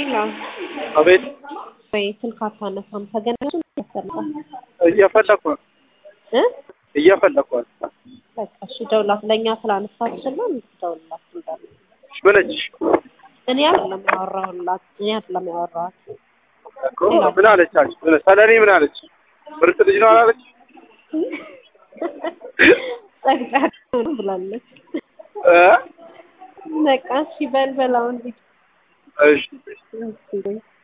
لا አቤት ወይ ስልክ አታነሳም ተገናኙ ያሰራል እየፈለኩ በቃ እሺ ደውላት ለኛ ስላነሳችልን ደውላት እንዳለ ምንጭ እኔ አይደለም ያወራሁላት እኮ ምን አለቻች ሰለኔ ምን አለች ምርጥ ልጅ ነው አላለች ጠቅጣ ብላለች በቃ እሺ በልበላው እንዴ እሺ